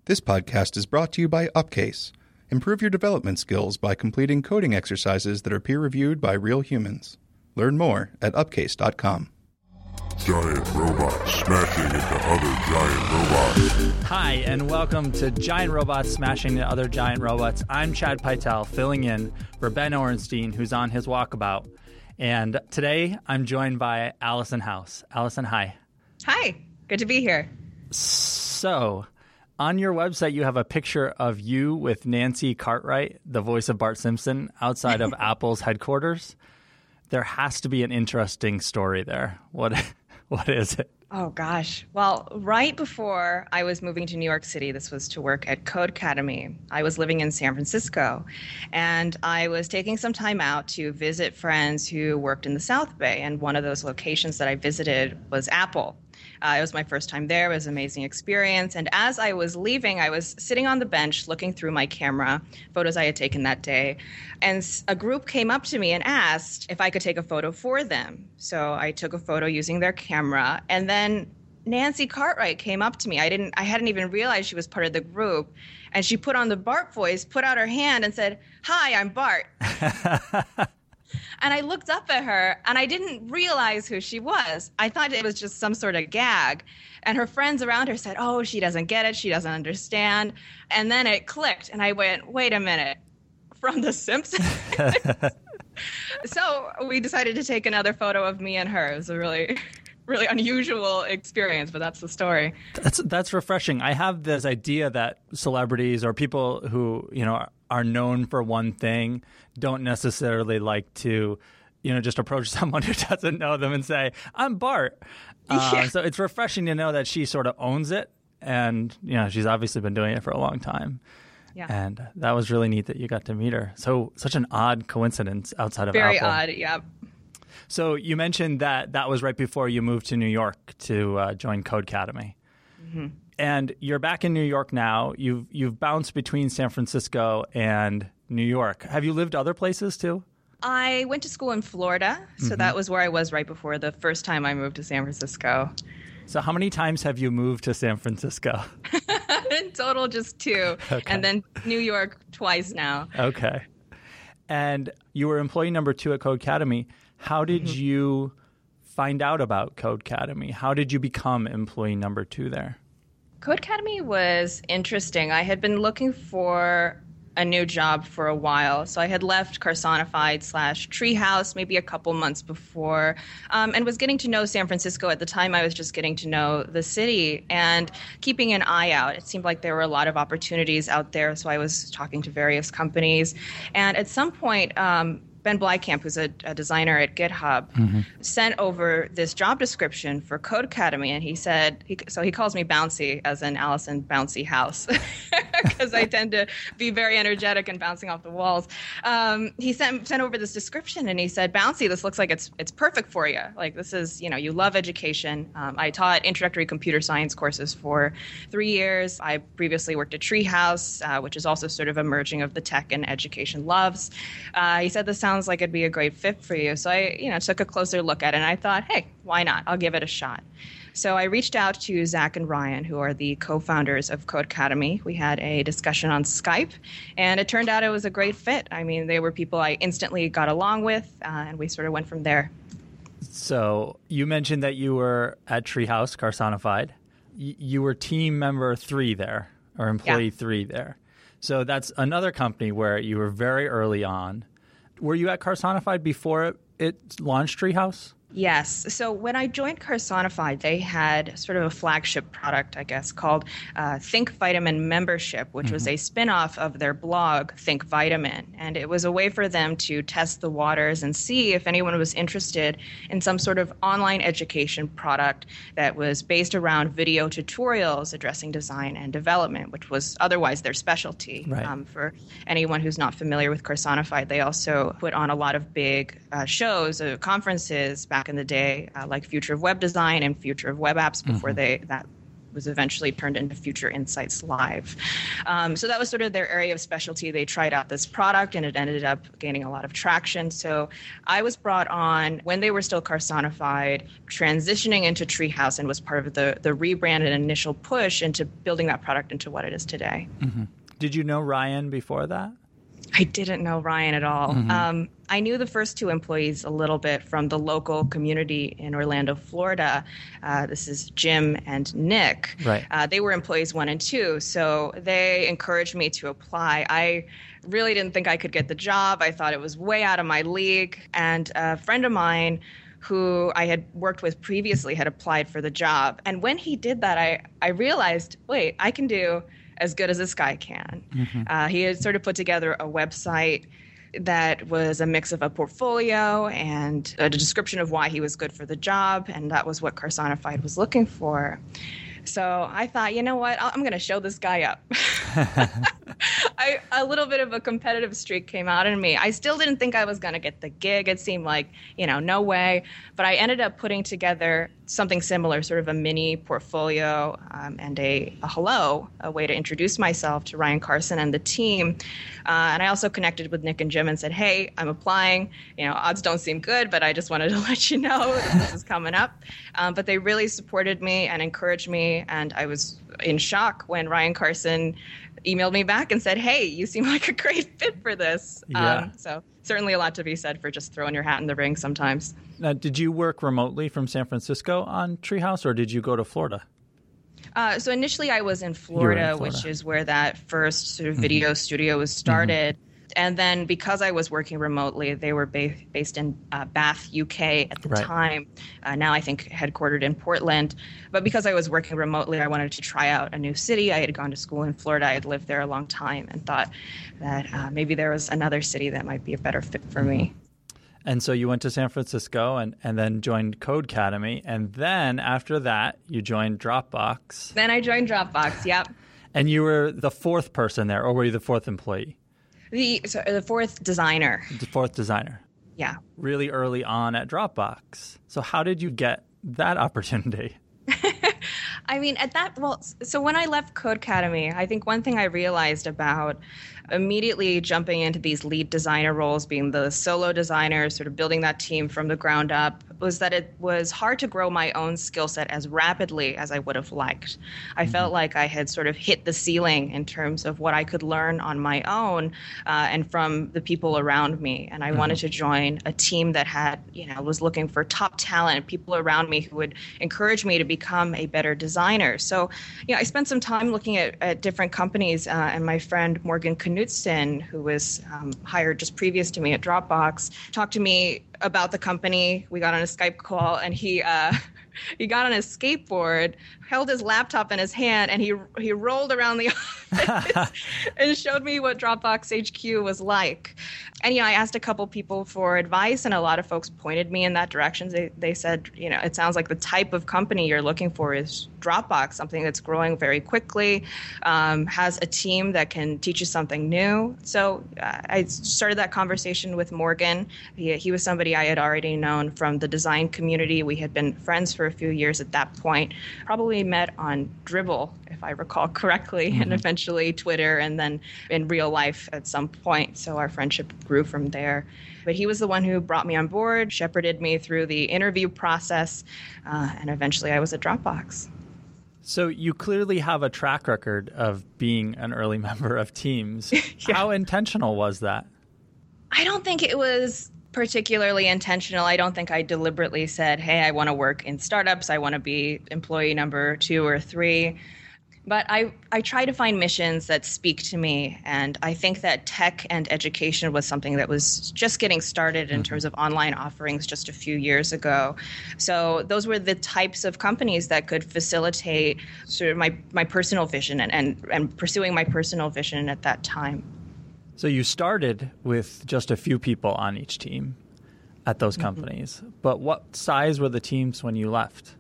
This podcast is brought to you by Upcase. Improve your development skills by completing coding exercises that are peer-reviewed by real humans. Learn more at upcase.com. Giant robots smashing into other giant robots. Hi, and welcome to Giant Robots Smashing into Other Giant Robots. I'm Chad Pytel, filling in for Ben Orenstein, who's on his walkabout. And today, I'm joined by Allison House. Allison, hi. Hi. Good to be here. So, on your website, you have a picture of you with Nancy Cartwright, the voice of Bart Simpson, outside of Apple's headquarters. There has to be an interesting story there. What is it? Oh, gosh. Well, right before I was moving to New York City, this was to work at Codecademy. I was living in San Francisco, and I was taking some time out to visit friends who worked in the South Bay, and one of those locations that I visited was Apple. It was my first time there. It was an amazing experience. And as I was leaving, I was sitting on the bench looking through my camera, photos I had taken that day. And a group came up to me and asked if I could take a photo for them. So I took a photo using their camera. And then Nancy Cartwright came up to me. I hadn't even realized she was part of the group. And she put on the Bart voice, put out her hand and said, "Hi, I'm Bart." And I looked up at her, and I didn't realize who she was. I thought it was just some sort of gag. And her friends around her said, "Oh, she doesn't get it. She doesn't understand." And then it clicked, and I went, "Wait a minute. From The Simpsons?" So we decided to take another photo of me and her. It was a really unusual experience, but that's the story. That's refreshing. I have this idea that celebrities or people who, are known for one thing don't necessarily like to, just approach someone who doesn't know them and say, "I'm Bart." So it's refreshing to know that she sort of owns it. And, she's obviously been doing it for a long time. Yeah. And that was really neat that you got to meet her. So such an odd coincidence outside of Very Apple. odd, yeah. So you mentioned that was right before you moved to New York to join Codecademy. Mm-hmm. And you're back in New York now. You've bounced between San Francisco and New York. Have you lived other places too? I went to school in Florida, so that was where I was right before the first time I moved to San Francisco. So how many times have you moved to San Francisco? In total, just 2. Okay. And then New York twice now. Okay. And you were employee number 2 at Codecademy. How did you find out about Codecademy? How did you become employee number 2 there? Codecademy was interesting. I had been looking for a new job for a while. So I had left Carsonified/Treehouse maybe a couple months before and was getting to know San Francisco. At the time, I was just getting to know the city and keeping an eye out. It seemed like there were a lot of opportunities out there. So I was talking to various companies. And at some point, Ben Blykamp, who's a designer at GitHub, sent over this job description for Codecademy, and he said, he calls me Bouncy, as in Allison Bouncy House, because I tend to be very energetic and bouncing off the walls. He sent over this description, and he said, "Bouncy, this looks like it's perfect for you. Like, this is, you love education." I taught introductory computer science courses for 3 years. I previously worked at Treehouse, which is also sort of a merging of the tech and education loves. He said, "This sounds like it'd be a great fit for you." So I, took a closer look at it, and I thought, hey, why not? I'll give it a shot. So I reached out to Zach and Ryan, who are the co-founders of Codecademy. We had a discussion on Skype, and it turned out it was a great fit. I mean, they were people I instantly got along with, and we sort of went from there. So you mentioned that you were at Treehouse, Carsonified. You were team member 3 there, or employee 3 there. So that's another company where you were very early on. Were you at Carsonified before it launched Treehouse? Yes. So when I joined Carsonified, they had sort of a flagship product, I guess, called Think Vitamin Membership, which was a spinoff of their blog, Think Vitamin. And it was a way for them to test the waters and see if anyone was interested in some sort of online education product that was based around video tutorials addressing design and development, which was otherwise their specialty. Right. For anyone who's not familiar with Carsonified, they also put on a lot of big shows, conferences back in the day, like Future of Web Design and Future of Web Apps before that was eventually turned into Future Insights Live. So that was sort of their area of specialty. They tried out this product and it ended up gaining a lot of traction. So I was brought on when they were still Carsonified, transitioning into Treehouse, and was part of the rebrand and initial push into building that product into what it is today. Mm-hmm. Did you know Ryan before that? I didn't know Ryan at all. Mm-hmm. I knew the first two employees a little bit from the local community in Orlando, Florida. This is Jim and Nick. Right. They were employees 1 and 2, so they encouraged me to apply. I really didn't think I could get the job. I thought it was way out of my league. And a friend of mine who I had worked with previously had applied for the job. And when he did that, I realized, wait, I can do as good as this guy can. Mm-hmm. He had sort of put together a website that was a mix of a portfolio and a description of why he was good for the job, and that was what Carsonified was looking for. So I thought, you know what, I'm going to show this guy up. A little bit of a competitive streak came out in me. I still didn't think I was going to get the gig. It seemed like, no way. But I ended up putting together something similar, sort of a mini portfolio and a hello, a way to introduce myself to Ryan Carson and the team. And I also connected with Nick and Jim and said, hey, I'm applying. Odds don't seem good, but I just wanted to let you know that this is coming up. But they really supported me and encouraged me. And I was in shock when Ryan Carson emailed me back and said, hey, you seem like a great fit for this. Yeah. So certainly a lot to be said for just throwing your hat in the ring sometimes. Now, did you work remotely from San Francisco on Treehouse, or did you go to Florida? So initially I was in Florida, which is where that first sort of video studio was started. Mm-hmm. And then because I was working remotely, they were based in Bath, UK at the time. Now I think headquartered in Portland. But because I was working remotely, I wanted to try out a new city. I had gone to school in Florida. I had lived there a long time and thought that maybe there was another city that might be a better fit for me. And so you went to San Francisco and then joined Codecademy. And then after that, you joined Dropbox. Then I joined Dropbox, yep. And you were the fourth person there, or were you the fourth employee? The fourth designer. The fourth designer. Yeah. Really early on at Dropbox. So how did you get that opportunity? I mean, so when I left Codecademy, I think one thing I realized about immediately jumping into these lead designer roles, being the solo designer, sort of building that team from the ground up, was that it was hard to grow my own skill set as rapidly as I would have liked. I felt like I had sort of hit the ceiling in terms of what I could learn on my own and from the people around me. And I wanted to join a team that had, was looking for top talent, people around me who would encourage me to become a better designer. So, I spent some time looking at different companies, and my friend Morgan Knutson, who was hired just previous to me at Dropbox, talked to me about the company. We got on a Skype call, and he got on his skateboard, held his laptop in his hand, and he rolled around the office and showed me what Dropbox HQ was like. And, I asked a couple people for advice, and a lot of folks pointed me in that direction. They said, it sounds like the type of company you're looking for is Dropbox, something that's growing very quickly, has a team that can teach you something new. So I started that conversation with Morgan. He was somebody I had already known from the design community. We had been friends for a few years at that point, probably met on Dribbble, if I recall correctly, and eventually Twitter, and then in real life at some point. So our friendship grew from there. But he was the one who brought me on board, shepherded me through the interview process, and eventually I was at Dropbox. So you clearly have a track record of being an early member of teams. Yeah. How intentional was that? I don't think it was particularly intentional. I don't think I deliberately said, hey, I want to work in startups. I want to be employee number 2 or 3. But I try to find missions that speak to me, and I think that tech and education was something that was just getting started in terms of online offerings just a few years ago. So those were the types of companies that could facilitate sort of my personal vision and pursuing my personal vision at that time. So you started with just a few people on each team at those companies, but what size were the teams when you left?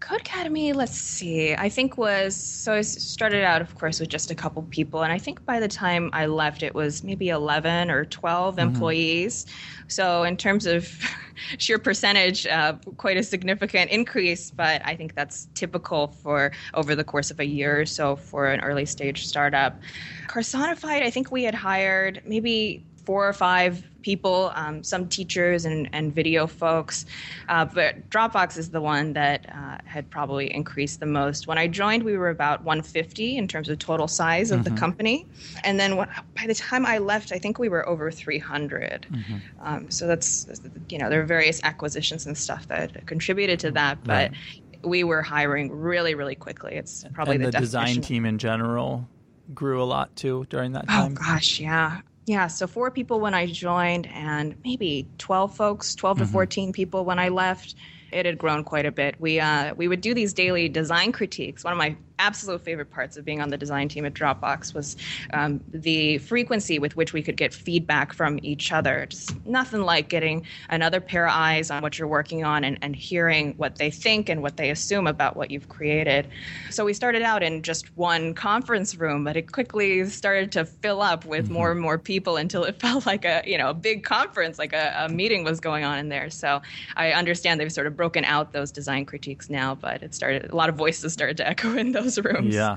Codecademy, let's see, I started out, of course, with just a couple people. And I think by the time I left, it was maybe 11 or 12 employees. So in terms of sheer percentage, quite a significant increase. But I think that's typical for over the course of a year or so for an early stage startup. Carsonified, I think we had hired maybe 4 or 5 people, some teachers and video folks. But Dropbox is the one that had probably increased the most. When I joined, we were about 150 in terms of total size of the company. And then by the time I left, I think we were over 300. So that's, there are various acquisitions and stuff that contributed to that. But we were hiring really, really quickly. It's probably and the design team in general grew a lot too during that time. Oh, gosh, yeah. Yeah, so 4 people when I joined and maybe 12 folks, 12 to 14 people when I left. It had grown quite a bit. We would do these daily design critiques. One of my absolute favorite parts of being on the design team at Dropbox was the frequency with which we could get feedback from each other. Just nothing like getting another pair of eyes on what you're working on and hearing what they think and what they assume about what you've created. So we started out in just one conference room, but it quickly started to fill up with more and more people until it felt like a big conference, like a meeting was going on in there. So I understand they've sort of broken out those design critiques now, but a lot of voices started to echo in those rooms. Yeah.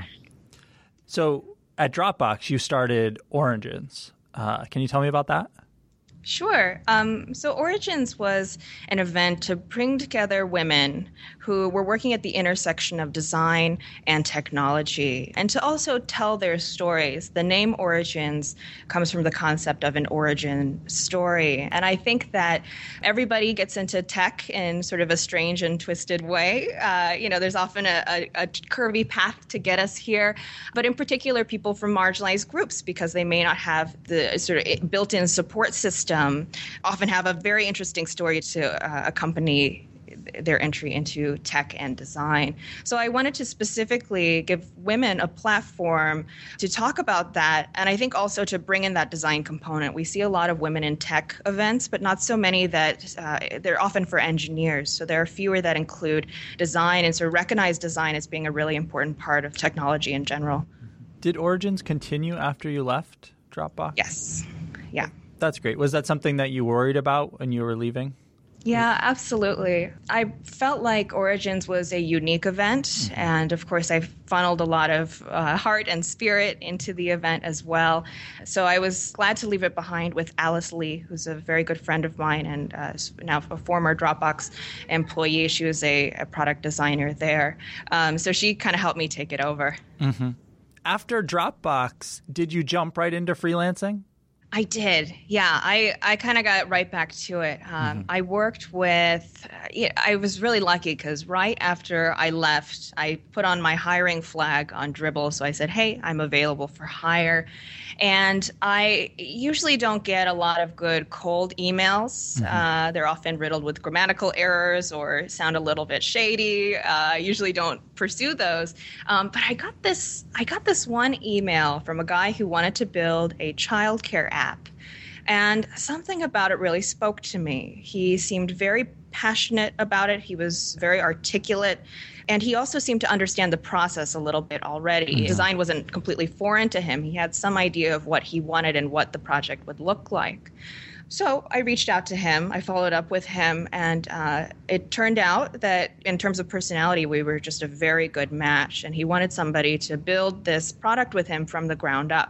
So at Dropbox, you started Origins. Can you tell me about that? Sure. So Origins was an event to bring together women who were working at the intersection of design and technology, and to also tell their stories. The name Origins comes from the concept of an origin story. And I think that everybody gets into tech in sort of a strange and twisted way. There's often a curvy path to get us here, but in particular, people from marginalized groups, because they may not have the sort of built-in support system, often have a very interesting story to accompany their entry into tech and design. So I wanted to specifically give women a platform to talk about that, and I think also to bring in that design component. We see a lot of women in tech events, but not so many that they're often for engineers. So there are fewer that include design and sort of recognize design as being a really important part of technology in general. Did Origins continue after you left Dropbox? Yes. Yeah. That's great. Was that something that you worried about when you were leaving? Yeah, absolutely. I felt like Origins was a unique event, and of course I funneled a lot of heart and spirit into the event as well. So I was glad to leave it behind with Alice Lee, who's a very good friend of mine and now a former Dropbox employee. She was a product designer there. So she kind of helped me take it over. After Dropbox, did you jump right into freelancing? I did. Yeah, I kind of got right back to it. I worked with, I was really lucky because right after I left, I put on my hiring flag on Dribbble. So I said, hey, I'm available for hire. And I usually don't get a lot of good cold emails. They're often riddled with grammatical errors or sound a little bit shady. I usually don't pursue those. But I got this one email from a guy who wanted to build a childcare app. And something about it really spoke to me. He seemed very passionate about it. He was very articulate. And he also seemed to understand the process a little bit already. Yeah. Design wasn't completely foreign to him. He had some idea of what he wanted and what the project would look like. So I reached out to him. I followed up with him. And it turned out that in terms of personality, we were just a very good match. And he wanted somebody to build this product with him from the ground up.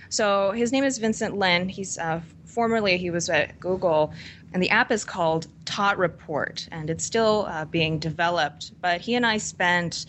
So his name is Vincent Lin. He's formerly he was at Google, and the app is called Tot Report, and it's still being developed. But he and I spent,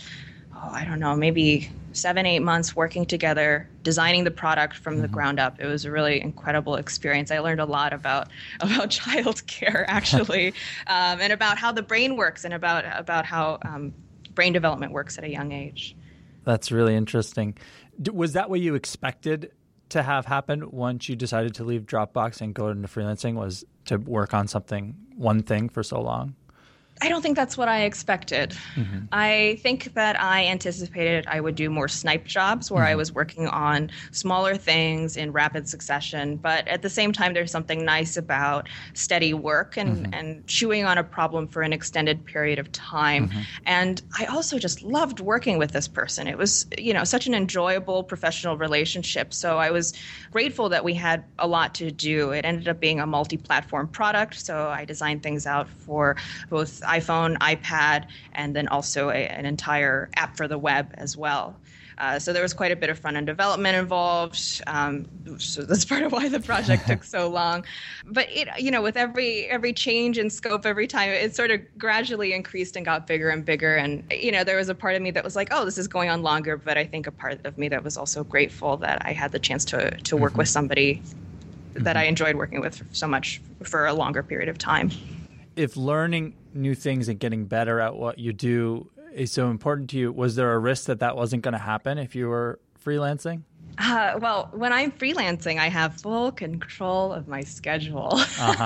maybe 7-8 months working together, designing the product from the ground up. It was a really incredible experience. I learned a lot about childcare, actually, and about how the brain works and about how brain development works at a young age. That's really interesting. Was that what you expected to have happen once you decided to leave Dropbox and go into freelancing, was to work on one thing for so long? I don't think that's what I expected. I think that I anticipated I would do more snipe jobs where I was working on smaller things in rapid succession. But at the same time, there's something nice about steady work and chewing on a problem for an extended period of time. And I also just loved working with this person. It was, such an enjoyable professional relationship. So I was grateful that we had a lot to do. It ended up being a multi-platform product. So I designed things out for both iPhone, iPad, and then also an entire app for the web as well. So there was quite a bit of front-end development involved. So that's part of why the project took so long. But with every change in scope, every time, it sort of gradually increased and got bigger and bigger. And there was a part of me that was like, oh, this is going on longer. But I think a part of me that was also grateful that I had the chance to work with somebody that I enjoyed working with so much for a longer period of time. If learning new things and getting better at what you do is so important to you, was there a risk that wasn't going to happen if you were freelancing? Well, when I'm freelancing, I have full control of my schedule.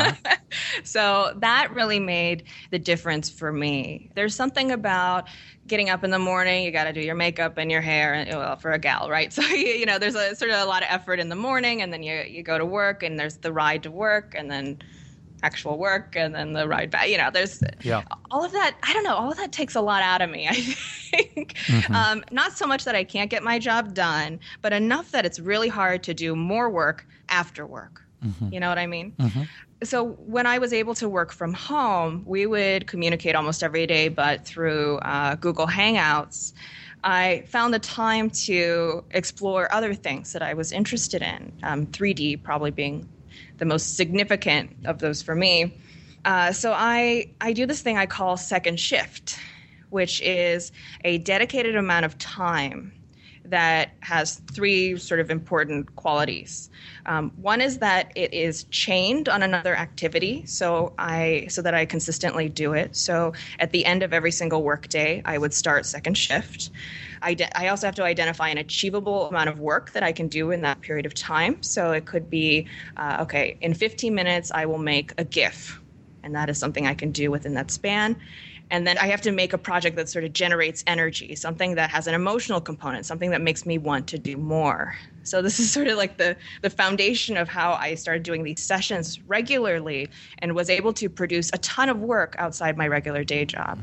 So that really made the difference for me. There's something about getting up in the morning, you got to do your makeup and your hair, and well, for a gal, right? So, there's a sort of a lot of effort in the morning, and then you go to work, and there's the ride to work, and then actual work, and then the ride back. There's all of that. I don't know. All of that takes a lot out of me, I think. Not so much that I can't get my job done, but enough that it's really hard to do more work after work. You know what I mean? So when I was able to work from home, we would communicate almost every day, but through Google Hangouts. I found the time to explore other things that I was interested in, 3D probably being the most significant of those for me. So I do this thing I call second shift, which is a dedicated amount of time that has three sort of important qualities. One is that it is chained on another activity, so that I consistently do it. So at the end of every single workday, I would start second shift. I also have to identify an achievable amount of work that I can do in that period of time. So it could be, in 15 minutes, I will make a GIF, and that is something I can do within that span. And then I have to make a project that sort of generates energy, something that has an emotional component, something that makes me want to do more. So this is sort of like the foundation of how I started doing these sessions regularly and was able to produce a ton of work outside my regular day job.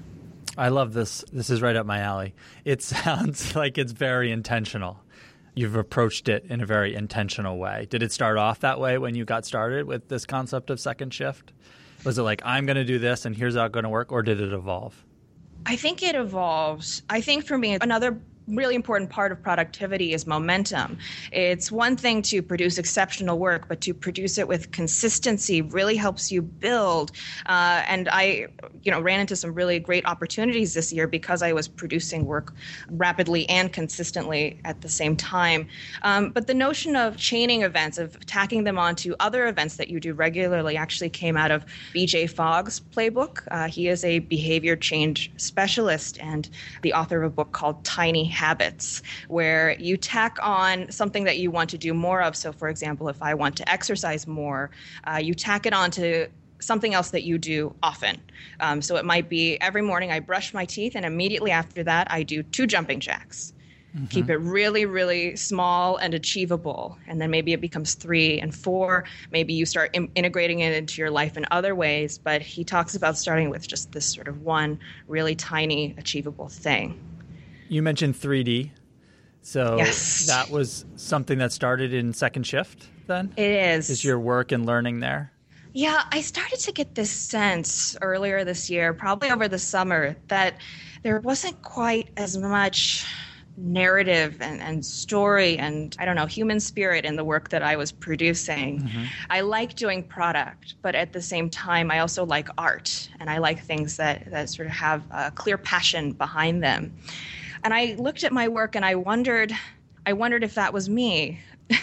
I love this. This is right up my alley. It sounds like it's very intentional. You've approached it in a very intentional way. Did it start off that way when you got started with this concept of second shift? Was it like, I'm going to do this and here's how it's going to work, or did it evolve? I think it evolves. I think for me, another really important part of productivity is momentum. It's one thing to produce exceptional work, but to produce it with consistency really helps you build. And I, ran into some really great opportunities this year because I was producing work rapidly and consistently at the same time. But the notion of chaining events, of tacking them onto other events that you do regularly, actually came out of BJ Fogg's playbook. He is a behavior change specialist and the author of a book called Tiny Habits, where you tack on something that you want to do more of. So, for example, if I want to exercise more, you tack it on to something else that you do often. So it might be every morning I brush my teeth, and immediately after that I do 2 jumping jacks. Keep it really, really small and achievable. And then maybe it becomes 3 and 4. Maybe you start integrating it into your life in other ways. But he talks about starting with just this sort of one really tiny, achievable thing. You mentioned 3D. So yes. That was something that started in second shift then? It is. Is your work and learning there? Yeah, I started to get this sense earlier this year, probably over the summer, that there wasn't quite as much narrative and story and, human spirit in the work that I was producing. I like doing product, but at the same time, I also like art, and I like things that sort of have a clear passion behind them. And I looked at my work and I wondered if that was me.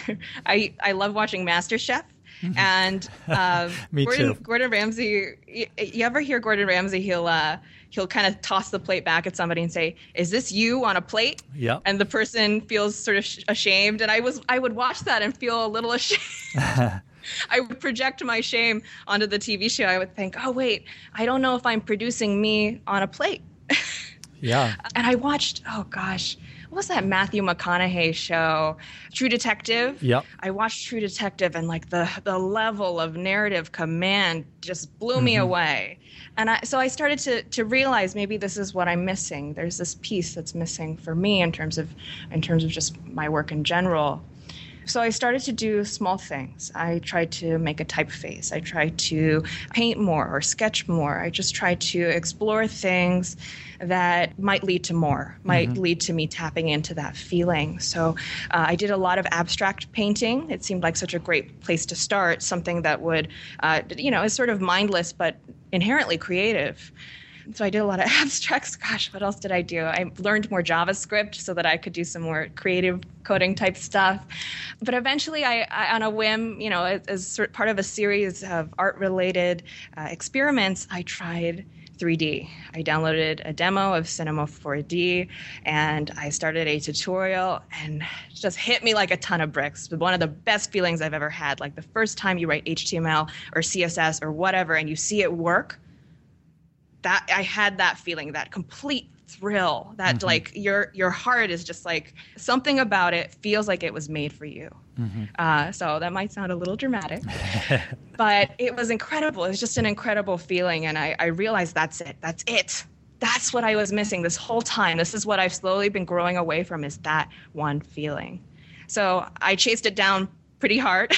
I love watching MasterChef. And Me too. Gordon Ramsay, you ever hear Gordon Ramsay, he'll kind of toss the plate back at somebody and say, "Is this you on a plate?" Yep. And the person feels sort of ashamed. And I would watch that and feel a little ashamed. I would project my shame onto the TV show. I would think, oh, wait, I don't know if I'm producing me on a plate. Yeah. And I watched, oh gosh, what was that Matthew McConaughey show? True Detective. Yep. I watched True Detective, and like the level of narrative command just blew me away. And so I started to realize maybe this is what I'm missing. There's this piece that's missing for me in terms of just my work in general. So I started to do small things. I tried to make a typeface. I tried to paint more or sketch more. I just tried to explore things that might lead to more, might lead to me tapping into that feeling. So I did a lot of abstract painting. It seemed like such a great place to start, something that would, is sort of mindless but inherently creative. So I did a lot of abstracts. Gosh, what else did I do? I learned more JavaScript so that I could do some more creative coding type stuff. But eventually, I on a whim, as sort of part of a series of art-related experiments, I tried 3D. I downloaded a demo of Cinema 4D, and I started a tutorial, and it just hit me like a ton of bricks. One of the best feelings I've ever had. Like the first time you write HTML or CSS or whatever, and you see it work, that I had that feeling, that complete thrill, that like your heart is just like, something about it feels like it was made for you. So that might sound a little dramatic, but it was incredible. It was just an incredible feeling. And I realized that's it. That's what I was missing this whole time. This is what I've slowly been growing away from, is that one feeling. So I chased it down pretty hard.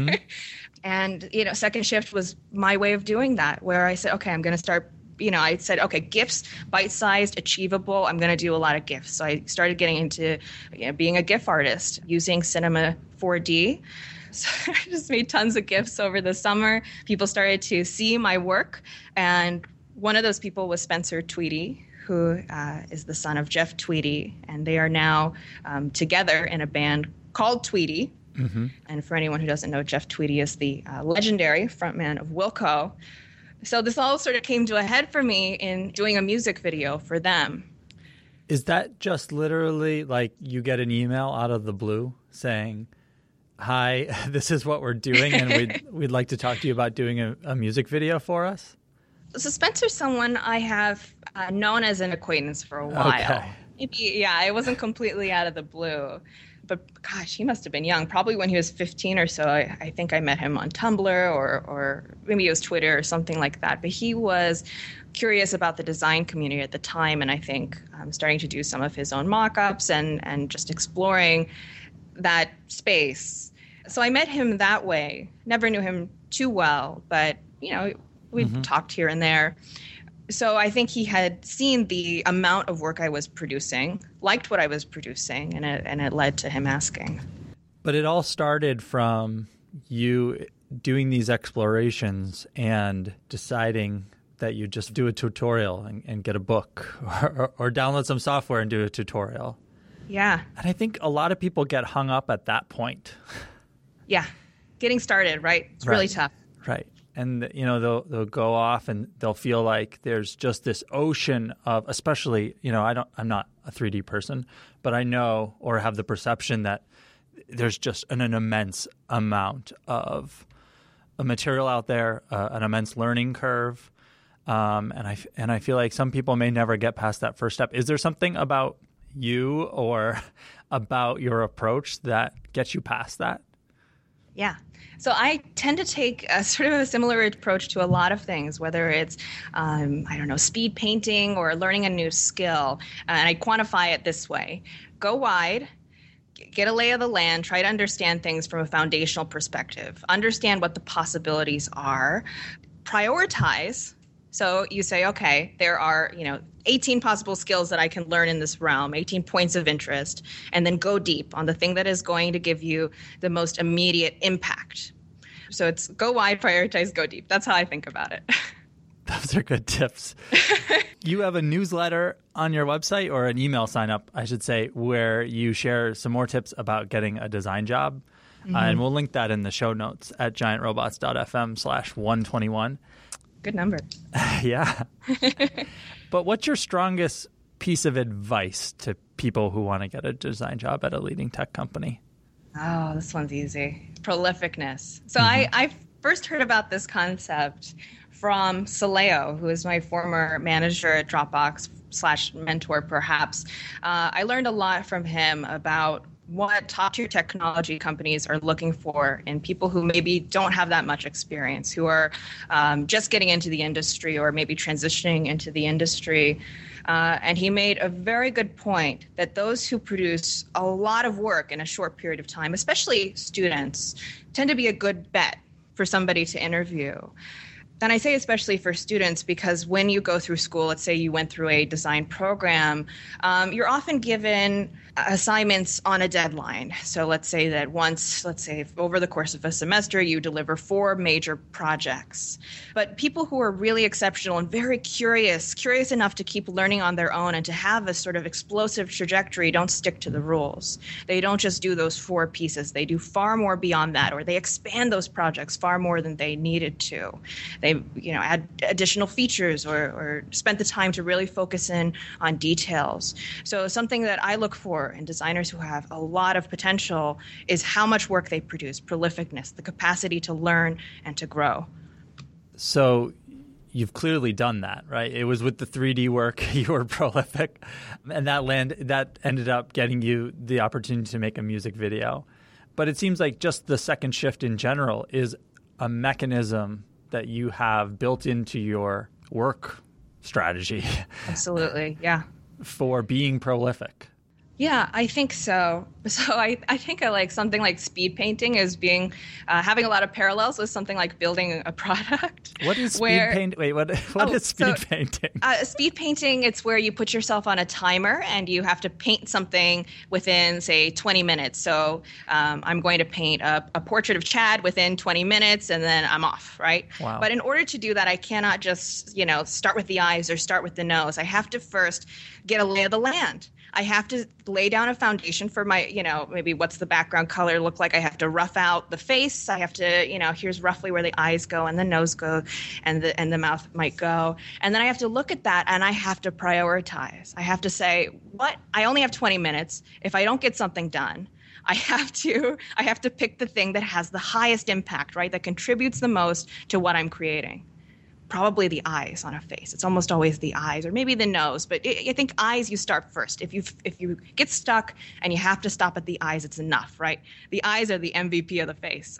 And, Second Shift was my way of doing that, where I said, okay, I'm going to start. I said, okay, GIFs, bite-sized, achievable. I'm going to do a lot of GIFs. So I started getting into being a GIF artist using Cinema 4D. So I just made tons of GIFs over the summer. People started to see my work. And one of those people was Spencer Tweedy, who is the son of Jeff Tweedy. And they are now together in a band called Tweedy. And for anyone who doesn't know, Jeff Tweedy is the legendary frontman of Wilco. So this all sort of came to a head for me in doing a music video for them. Is that just literally like you get an email out of the blue saying, hi, this is what we're doing, and we'd like to talk to you about doing a music video for us? So Spencer's someone I have known as an acquaintance for a while. Okay. Maybe, it wasn't completely out of the blue. But gosh, he must have been young, probably when he was 15 or so. I think I met him on Tumblr or maybe it was Twitter or something like that. But he was curious about the design community at the time, and I think starting to do some of his own mock-ups and just exploring that space. So I met him that way. Never knew him too well, but, we've talked here and there. So I think he had seen the amount of work I was producing, liked what I was producing, and it led to him asking. But it all started from you doing these explorations and deciding that you just do a tutorial and get a book or download some software and do a tutorial. Yeah. And I think a lot of people get hung up at that point. Yeah. Getting started, right? It's really tough. Right. And, they'll go off and they'll feel like there's just this ocean of, especially, I'm not a 3D person, but I know or have the perception that there's just an immense amount of material out there, an immense learning curve. And I feel like some people may never get past that first step. Is there something about you or about your approach that gets you past that? Yeah. So I tend to take a sort of a similar approach to a lot of things, whether it's, speed painting or learning a new skill. And I quantify it this way. Go wide, get a lay of the land, try to understand things from a foundational perspective, understand what the possibilities are, prioritize. So you say, okay, there are, 18 possible skills that I can learn in this realm, 18 points of interest, and then go deep on the thing that is going to give you the most immediate impact. So it's go wide, prioritize, go deep. That's how I think about it. Those are good tips. You have a newsletter on your website, or an email sign up, I should say, where you share some more tips about getting a design job. And we'll link that in the show notes at giantrobots.fm/121. Good number. Yeah. But what's your strongest piece of advice to people who want to get a design job at a leading tech company? Oh, this one's easy. Prolificness. So I first heard about this concept from Saleo, who is my former manager at Dropbox / mentor, perhaps. I learned a lot from him about what top-tier technology companies are looking for in people who maybe don't have that much experience, who are just getting into the industry or maybe transitioning into the industry. And he made a very good point that those who produce a lot of work in a short period of time, especially students, tend to be a good bet for somebody to interview. And I say especially for students because when you go through school, let's say you went through a design program, you're often given assignments on a deadline. So let's say that over the course of a semester, you deliver 4 major projects. But people who are really exceptional and very curious enough to keep learning on their own and to have a sort of explosive trajectory don't stick to the rules. They don't just do those 4 pieces. They do far more beyond that, or they expand those projects far more than they needed to. They add additional features or spent the time to really focus in on details. So something that I look for in designers who have a lot of potential is how much work they produce, prolificness, the capacity to learn and to grow. So you've clearly done that, right? It was with the 3D work, you were prolific, and that ended up getting you the opportunity to make a music video. But it seems like just the second shift in general is a mechanism that you have built into your work strategy. Absolutely, yeah. For being prolific. Yeah, I think so. So I think I like something like speed painting as being having a lot of parallels with something like building a product. What is speed painting? Wait, what is speed painting? Speed painting, it's where you put yourself on a timer and you have to paint something within, say, 20 minutes. So I'm going to paint a portrait of Chad within 20 minutes and then I'm off, right? Wow. But in order to do that, I cannot just, start with the eyes or start with the nose. I have to first get a lay of the land. I have to lay down a foundation for my, maybe what's the background color look like. I have to rough out the face. I have to, here's roughly where the eyes go and the nose go and the mouth might go. And then I have to look at that and I have to prioritize. I have to say, I only have 20 minutes. If I don't get something done, I have to pick the thing that has the highest impact, right? That contributes the most to what I'm creating. Probably the eyes on a face. It's almost always the eyes or maybe the nose, but I think eyes you start first. If you get stuck and you have to stop at the eyes, it's enough, right? The eyes are the MVP of the face.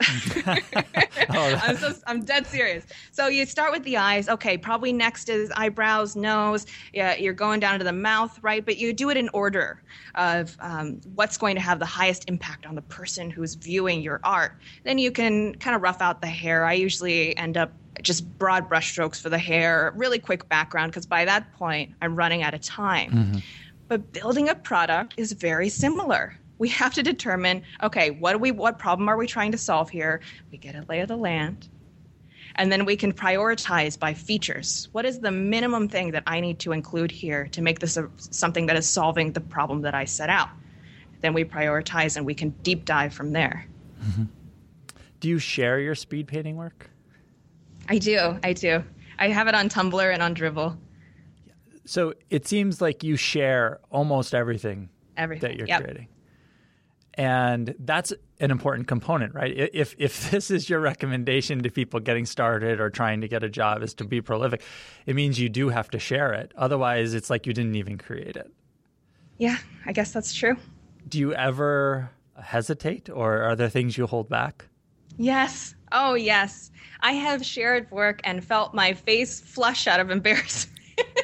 I'm dead serious. So you start with the eyes. Okay, probably next is eyebrows, nose. Yeah, you're going down to the mouth, right? But you do it in order of what's going to have the highest impact on the person who's viewing your art. Then you can kind of rough out the hair. I usually end up just broad brushstrokes for the hair, really quick background, because by that point, I'm running out of time. Mm-hmm. But building a product is very similar. We have to determine, okay, what problem are we trying to solve here? We get a lay of the land. And then we can prioritize by features. What is the minimum thing that I need to include here to make this something that is solving the problem that I set out? Then we prioritize and we can deep dive from there. Mm-hmm. Do you share your speed painting work? I do. I have it on Tumblr and on Dribbble. So it seems like you share almost everything that you're creating. And that's an important component, right? If this is your recommendation to people getting started or trying to get a job is to be prolific, it means you do have to share it. Otherwise, it's like you didn't even create it. Yeah, I guess that's true. Do you ever hesitate, or are there things you hold back? Yes. Oh, yes. I have shared work and felt my face flush out of embarrassment.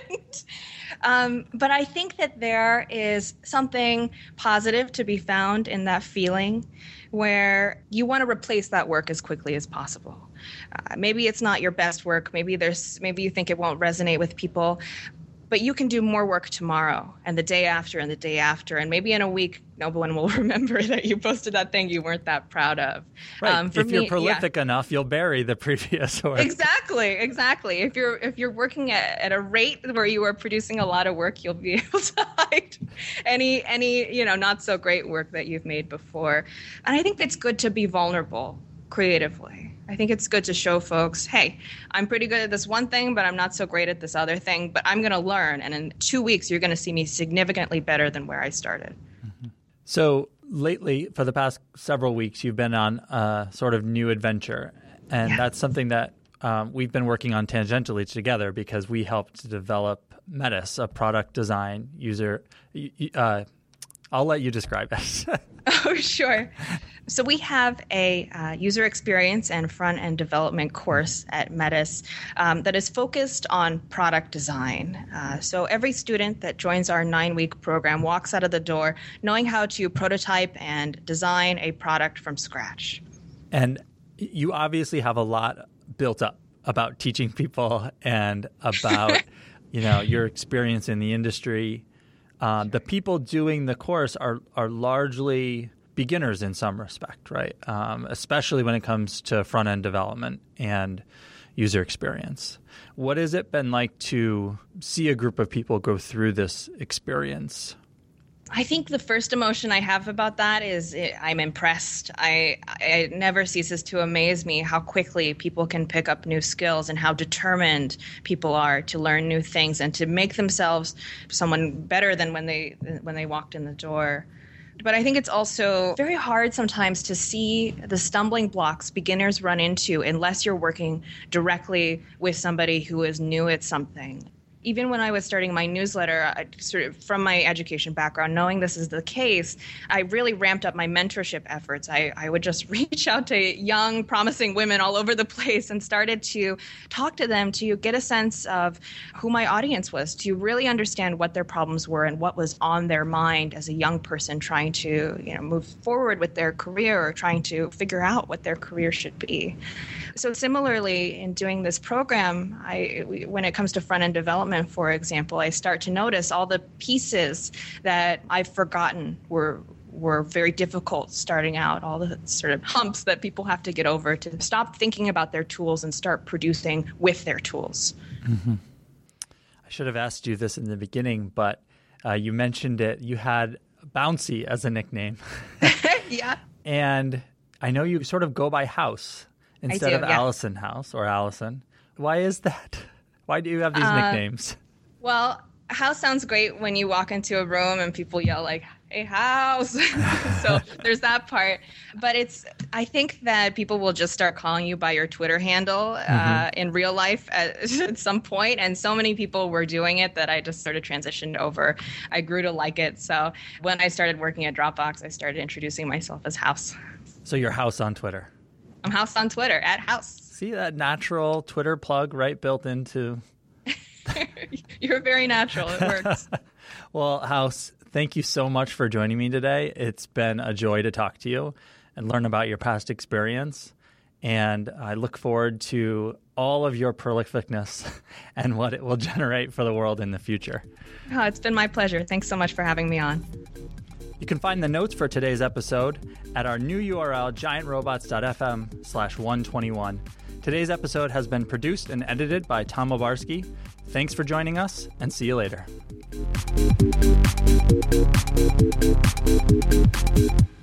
But I think that there is something positive to be found in that feeling where you want to replace that work as quickly as possible. Maybe it's not your best work. Maybe you think it won't resonate with people. But you can do more work tomorrow and the day after and the day after. And maybe in a week, no one will remember that you posted that thing you weren't that proud of. Right. If you're prolific enough, you'll bury the previous work. Exactly. If you're working at a rate where you are producing a lot of work, you'll be able to hide any not so great work that you've made before. And I think it's good to be vulnerable creatively. I think it's good to show folks, hey, I'm pretty good at this one thing, but I'm not so great at this other thing, but I'm going to learn. And in 2 weeks, you're going to see me significantly better than where I started. Mm-hmm. So lately, for the past several weeks, you've been on a sort of new adventure. And that's something that we've been working on tangentially together because we helped to develop Metis, a product design user. I'll let you describe it. Oh, sure. So we have a user experience and front-end development course at Metis that is focused on product design. So every student that joins our 9-week program walks out of the door knowing how to prototype and design a product from scratch. And you obviously have a lot built up about teaching people and about your experience in the industry. The people doing the course are largely beginners in some respect, right? Especially when it comes to front-end development and user experience. What has it been like to see a group of people go through this experience? I think the first emotion I have about that is I'm impressed. It never ceases to amaze me how quickly people can pick up new skills and how determined people are to learn new things and to make themselves someone better than when they walked in the door. But I think it's also very hard sometimes to see the stumbling blocks beginners run into unless you're working directly with somebody who is new at something. Even when I was starting my newsletter, sort of from my education background, knowing this is the case, I really ramped up my mentorship efforts. I would just reach out to young, promising women all over the place and started to talk to them to get a sense of who my audience was, to really understand what their problems were and what was on their mind as a young person trying to move forward with their career or trying to figure out what their career should be. So similarly, in doing this program, when it comes to front-end development, for example, I start to notice all the pieces that I've forgotten were very difficult starting out, all the sort of humps that people have to get over to stop thinking about their tools and start producing with their tools. Mm-hmm. I should have asked you this in the beginning, but you mentioned it. You had Bouncy as a nickname. Yeah. And I know you sort of go by House instead of Allison House or Allison. Why is that? Why do you have these nicknames? Well, House sounds great when you walk into a room and people yell like, "Hey, House." So there's that part. But I think that people will just start calling you by your Twitter handle in real life at some point. And so many people were doing it that I just sort of transitioned over. I grew to like it. So when I started working at Dropbox, I started introducing myself as House. So you're House on Twitter. I'm House on Twitter, at House. See that natural Twitter plug right built into... You're very natural. It works. Well, House, thank you so much for joining me today. It's been a joy to talk to you and learn about your past experience. And I look forward to all of your prolificness and what it will generate for the world in the future. Oh, it's been my pleasure. Thanks so much for having me on. You can find the notes for today's episode at our new URL, giantrobots.fm/121. Today's episode has been produced and edited by Tom Obarski. Thanks for joining us, and see you later.